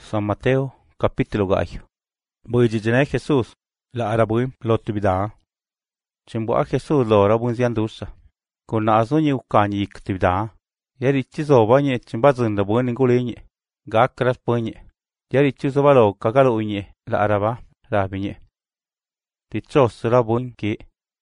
San Mateo, capítulo 4. Bujijine Jesús, la arabuim lotibida. Chimbua Jesús lora bunziandusa. Kuna azunyi ukani iktibida. Yari chizoba nye chimbazunda bueni ngulinye. Gakras punye. Yari chizoba lo kagalo unye, la araba, rabinye. Dichos rabun ki.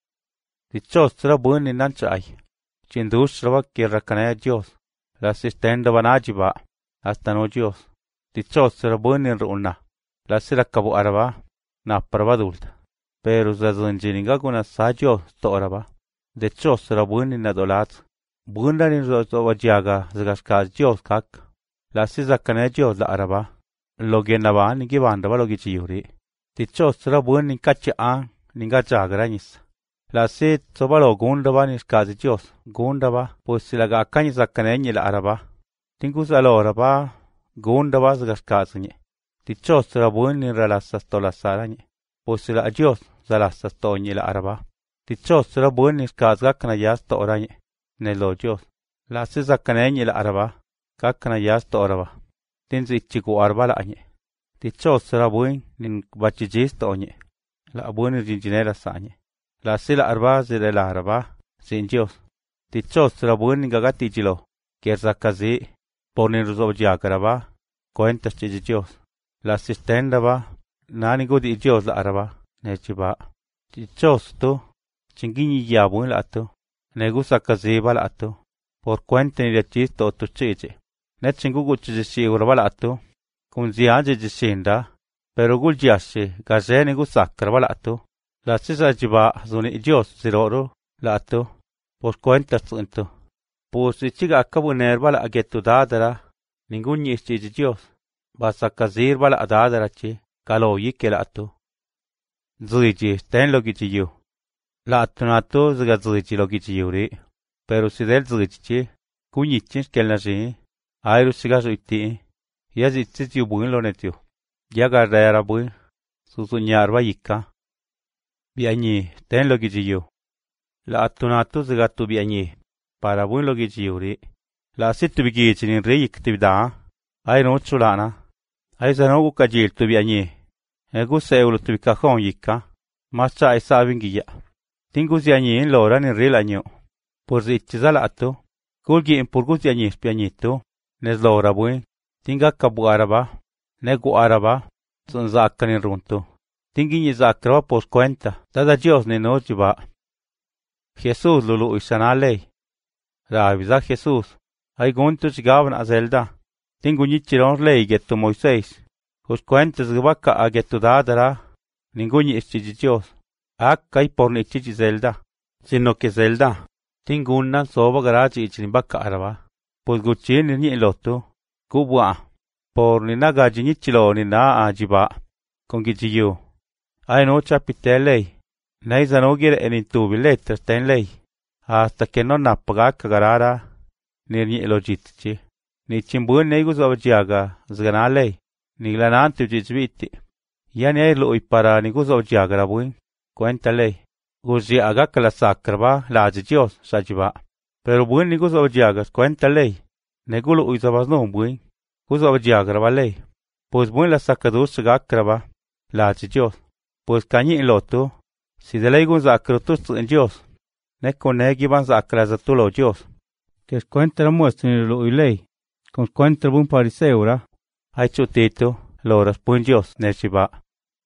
Dichos rabun ni nanchai. Chindus raba que racanea Dios. La asistenda vanajiba. Hasta no Dios. Dichos rabun ni runa. La sira cabo araba. Na parva adulta. Pero zazunjininga kuna sajo to araba. Dichos rabun ni nadolat. Bunda ni rozo jaga zgaska Dios kak. La sisa canea Dios la araba. Logenava ni givandava logichiuri. Dichos rabun ni kachi an. Ninga jagaranis. La se sobalo gundava ni skazi Dios. Gundava pues si la gakani zakanenye la araba. Tingus alo araba. Gundava zgaskazinye. Dichos rabun ni ralasas tolasaranye. Pues si la Dios zalasas toñe la araba. Dichos rabun ni skazgakana yas to oranye. Nelo Dios. La se zakanenye la araba. Gakana yas to oraba. Tinzi chiku arba la anye. Dichos rabun ni bachijis to onye. La abun ni jinjinera sanye. La sila arba zile la arba, sin Dios. Dichos rabun ni gagati jilo, kierza kazi, ponin ruzo jagaraba, cuentas de Dios. La asistenda va, nani gudi Dios la arba, nechiba. Dichos tu, chingini yabun la atu, negusa kazi va la atu, por cuenta ni de chisto tu chiche. Net chingugu chichi urba la atu, kun ziaje jishinda, pero gul jiashe, gaze negusakra va la atu. La sisa jiba zuni Dios ziroro la atu, por cuenta tsuntu. Pues si chiga akabu nerva la agetu dadara, ningún yichi Dios. Vas a kazir va la adadara chi, kalo yike la atu. Zuiji, ten lo gichiyu. La atunato zga zuiji lo gichiyuri. Pero si del zuiji, kunyichin kel na zi, airu siga zuiti, yazitsi yubun lo netiu. Yagarra bui, susunyarva yika. Biañi, ten lo gichiyu. La atunato zgatu biañi, para buen lo gichiyuri. La situ bigichin rey iktivida, ay no chulana. Ay zanogu kajil tu biañi. Egu seulo tu bikajon yika, macha ay sabingiya. Tingu ziañi lora ni rey laño. Por zichiza la atu, kulgi in purgus ziañi spiañito, nes lora buen, tinga kabu araba, negu araba, son zakan in runto. Tingi zakraba por cuenta, tada Dios ni no jiba. Jesús lulu isana ley. Rabiza Jesús, ay guntus gaban a zelda. Tingu nichiron ley getu Moisés. Os cuentas gabaka a getu dadara. Ninguni ischiji Dios. Akkay por ni chichi zelda. Sino que zelda. Tingu unan soba garaji ichin baka araba. Pues guchin ni lotu. Kubwa. Por ni nagaji nichilo ni na ajiba. Con gijiyu. Ay no chapite ley. Naiza no quiere en intubi letras ten ley. Hasta que no napaga kagarara. Ni logitici. Ni chimbun neigus objiaga. Zgana ley. Ni lanante ujizviti. Ya ni lo para nigus objiaga rabuin. Cuenta ley. Guzi aga que la sacraba la de Dios sajiba. Pero buen nigus objiagas cuenta ley. Negulo uizabas no buen. Gus objiaga raba ley. Pues buen la sacadus gakraba la de Dios. Pues cañi en loto, si de ley gun zakrutus en Dios, ne conegi van zakrazatulo Dios. Que es cuenta la muestra en lo y ley, con cuenta buen pariseura, hay chutito, loras buen Dios, neshiba.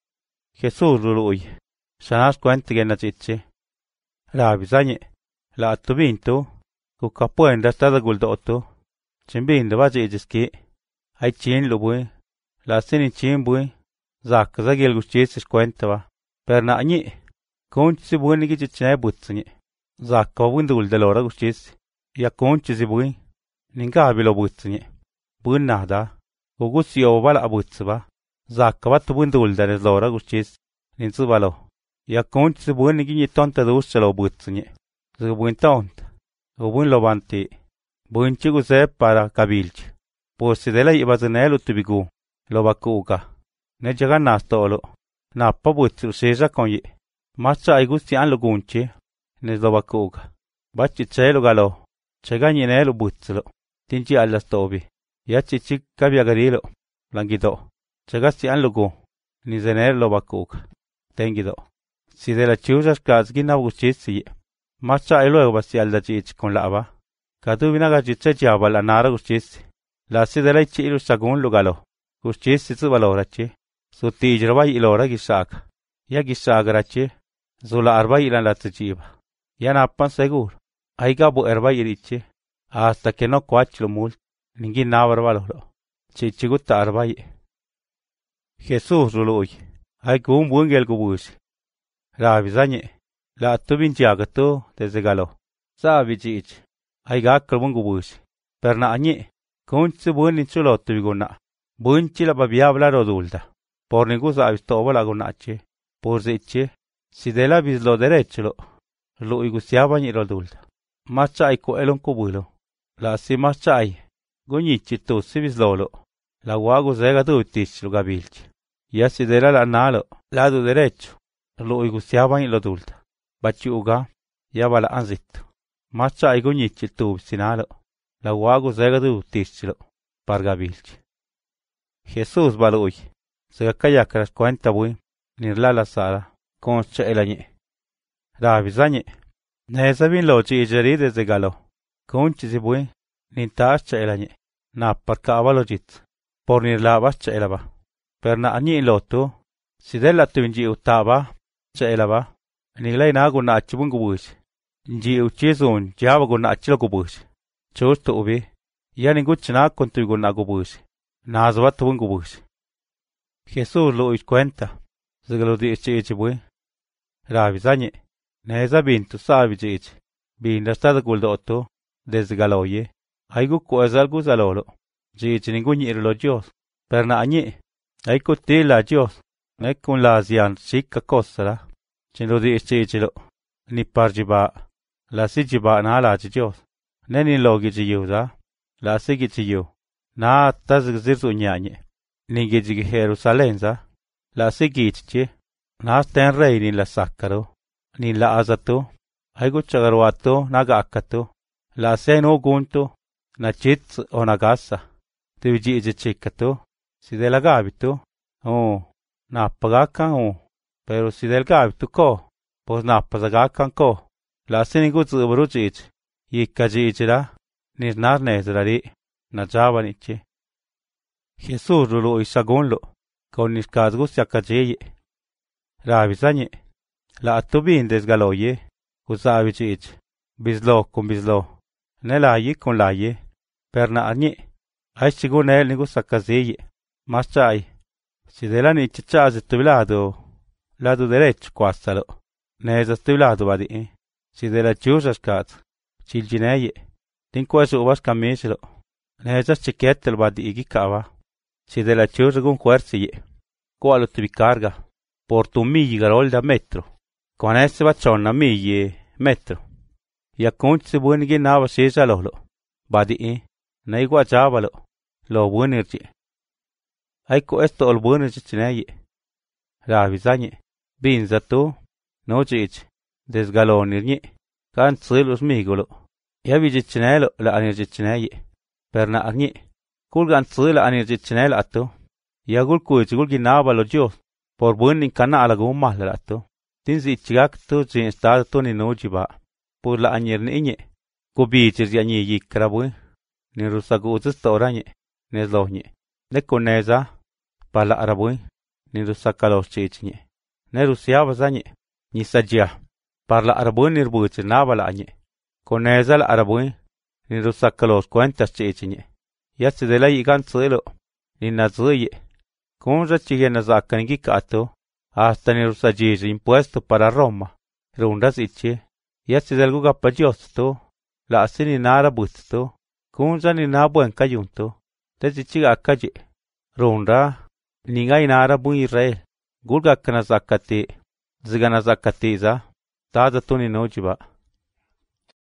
Jesús lului, sanas cuenta que nachiche. Rabizañe, la atubinto, cucapuenda estada guldoto, chimbindo vajijiski, hay chin lo buen, la sinin chin buen. Zak zagel guchis cuenta va. Per na ñi. Conch si buen ni gichine butzni. Zak va windul de lora guchis. Ya conch si buen. Ninga bilo butzni. Buen nada. Gugus yo bala butzva. Zak va tu windul de lora guchis. Ninzu balo. Ya conch si buen ni giñi tonta dus lo butzni. Zag buen tont. O buen lo banti. Buen chigu se para kabilch. Pues si de la iba zenelo tubigu. Lo bakuga. Ne jaga nastolo. Na pabutsu seja konyi. Macha aigusti an lo gunchi. Ne zlobakuga. Bachi chelo galo. Chega nyene lo butsulo. Tinchi alla stobi. Ya chichi kabiagarilo. langido. Chagasi an lugu, ni zener lo bakuka. Tengido. Si de la chiusas kazgina buchisi. Macha y luego basi al dachich con lava. Kadu vinaga jichechi la nara guchisi. La si de la ichiru sagun lugalo. Guchisi su valorachi. Su tijraba ilora gisaka. Ya gisaka rachi. Zula arba ilan la tjiba. Ya napan segur. Aiga bu erba irichi. Hasta que no cuachlo mul. Ningin navar valoro. Chichiguta arba i. Jesús rului. Ai kum bungel gubusi. Rabizañe. La tubin jiagato desde galo. Sabi jich. Ai gakal bungubusi. Perna añe. Kunchi bunin chulo tubiguna. Bunchi la babiabla rodulda. Por ningún sabisto la gunache. Por ziche. Si de la bislo derechlo. Lo igusiaba ni rodulda. Macha ai ko elon kubulo. La si macha ai. Gunichi tu si bislolo. La guagu zega dutis lo gabilchi. Ya si de la nalo. Lado derecho. Lo igusiaba ni rodulda. Bachi uga. Ya bala anzito. Macha ai gunichi tu sinalo. La guagu zega dutis lo. Pargabilchi. Jesús balui. Se calla que las cuenta bui. Nirla la sala. Concha el añe. Rabizañe. Neza bin lo chijeri desde galo. Conchi si bui. Nintacha el añe. Na parcava lo jit. Por nirla bacha elaba. Perna añi loto. Si della tu inji utaba. Cha elaba. Nilay na guna achibun gubush. Inji uchizun java guna achilo gubush. Chosto ubi. Ya ninguchina kontu guna gubush. Nazwa tubun gubush. Jesús lo cuenta. Se lo dice bui. Rabizañe. Neza bintu sabi jich. Binda stad guldotto. Desde galoye. Aigu kuezal guzalolo. Jich ninguñi lo Dios. Perna añe. Aiku tila Dios. Nekun la zian shika kosara. Chin lo dice lo. Ni parjiba. La sijiba na la Dios. Neni logi jiyuza. La sigi jiyu. Na tazgzirzu ñañe. Ningi jigi Jerusalenza. La sigichi. Na ten rey ni la sakaro. Ni la azato. Aigu chagaruato naga akato. La seno gunto. Na chitz o nagasa. Tuviji chikato. Si de la gabito. Oh. Na pagakan oh. Pero si del gabito ko. Pues na pazagakan ko. La sinigu zubruchich. Yikajichira. Nirnar nezrari. Na javanichi. Jesús rulo isagunlo. Con niskazgus yakajeye. Rabizañe. La atubin desgaloye. Usavichich. Bislo con bislo. Nelayi con laye. Perna añe. Ay chigun el nigus akazeye. Maschai. Si de la nichichaz estuvilado. Lado derecho quasalo. Neza estuvilado badi. Si de la chusas kat. Chilgineye. Tinko eso ubas camiselo. Neza chiquetel badi igikava. Si de la chusas gun cuerciye. Qualo tibi carga. Por tu migli garolda metro. Con esse baccionna migli metro. Ya conci se buoni ginava sesa lolo. Badi na igua javalo. Lo buonirci. Aiko esto ol buonirci cinaye. Rabizañe. Binza tu. No jich. Desgalonirñe. Kan tsilus migolo. Ya viji cinelo la anirci cinaye. Perna arñe. Kulgan tsila anirci cinelo ato. Ya gul kuici gul ginava lo Dios. Por buenin kana alago mahlato. Tinsi ichigak tu jin estado tu ni nojiba. Por la añer ni iñe. Kubichir ya ni yikrabui. Ni rusagu uzistorañe. Nezloñe. Ne koneza. Pala arabui. Ni rusakalos chichñe. Ne rusiaba zañe. Ni sajia. Parla arabui ni rubuchir nabala añe. Koneza la arabui. Ni rusakalos cuentas chichñe. Ya se de la yigan tsilo. Ni nazuye. Conra chigena zakangi kato. Hasta ni rusajiji impuesto para Roma. Rundas ichi. Ya si del guga payosto. La asini nara busto. Conra ni na buen kayunto. Tezi chiga akaji. Runda. Ninga inara buen Israel. Gulga kana zakati. Zigana zakatiza. Tada tuni nojiba.